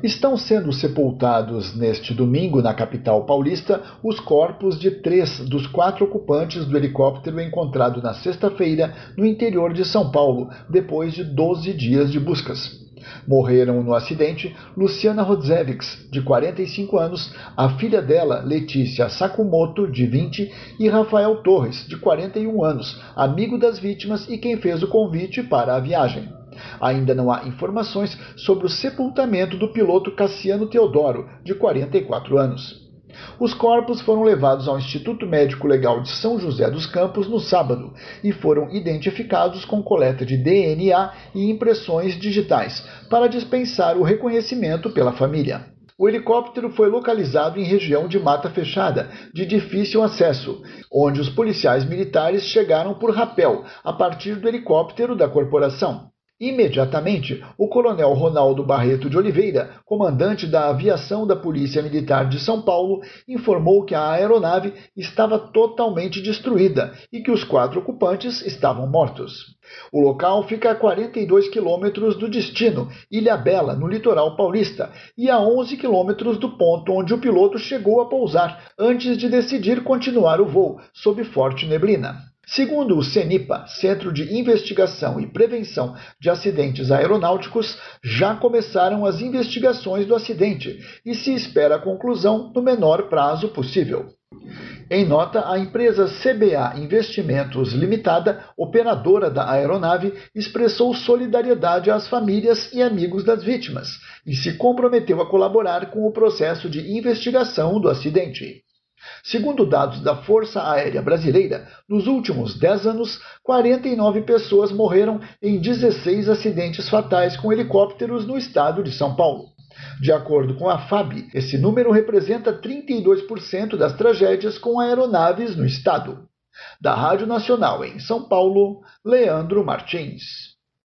Estão sendo sepultados neste domingo, na capital paulista, os corpos de 3 dos 4 ocupantes do helicóptero encontrado na sexta-feira no interior de São Paulo, depois de 12 dias de buscas. Morreram no acidente Luciana Rodzevics, de 45 anos, a filha dela, Letícia Sakamoto, de 20, e Rafael Torres, de 41 anos, amigo das vítimas e quem fez o convite para a viagem. Ainda não há informações sobre o sepultamento do piloto Cassiano Teodoro, de 44 anos. Os corpos foram levados ao Instituto Médico Legal de São José dos Campos no sábado e foram identificados com coleta de DNA e impressões digitais, para dispensar o reconhecimento pela família. O helicóptero foi localizado em região de mata fechada, de difícil acesso, onde os policiais militares chegaram por rapel, a partir do helicóptero da corporação. Imediatamente, o coronel Ronaldo Barreto de Oliveira, comandante da aviação da Polícia Militar de São Paulo, informou que a aeronave estava totalmente destruída e que os 4 ocupantes estavam mortos. O local fica a 42 quilômetros do destino, Ilhabela, no litoral paulista, e a 11 quilômetros do ponto onde o piloto chegou a pousar, antes de decidir continuar o voo, sob forte neblina. Segundo o CENIPA, Centro de Investigação e Prevenção de Acidentes Aeronáuticos, já começaram as investigações do acidente e se espera a conclusão no menor prazo possível. Em nota, a empresa CBA Investimentos Limitada, operadora da aeronave, expressou solidariedade às famílias e amigos das vítimas e se comprometeu a colaborar com o processo de investigação do acidente. Segundo dados da Força Aérea Brasileira, nos últimos 10 anos, 49 pessoas morreram em 16 acidentes fatais com helicópteros no estado de São Paulo. De acordo com a FAB, esse número representa 32% das tragédias com aeronaves no estado. Da Rádio Nacional em São Paulo, Leandro Martins.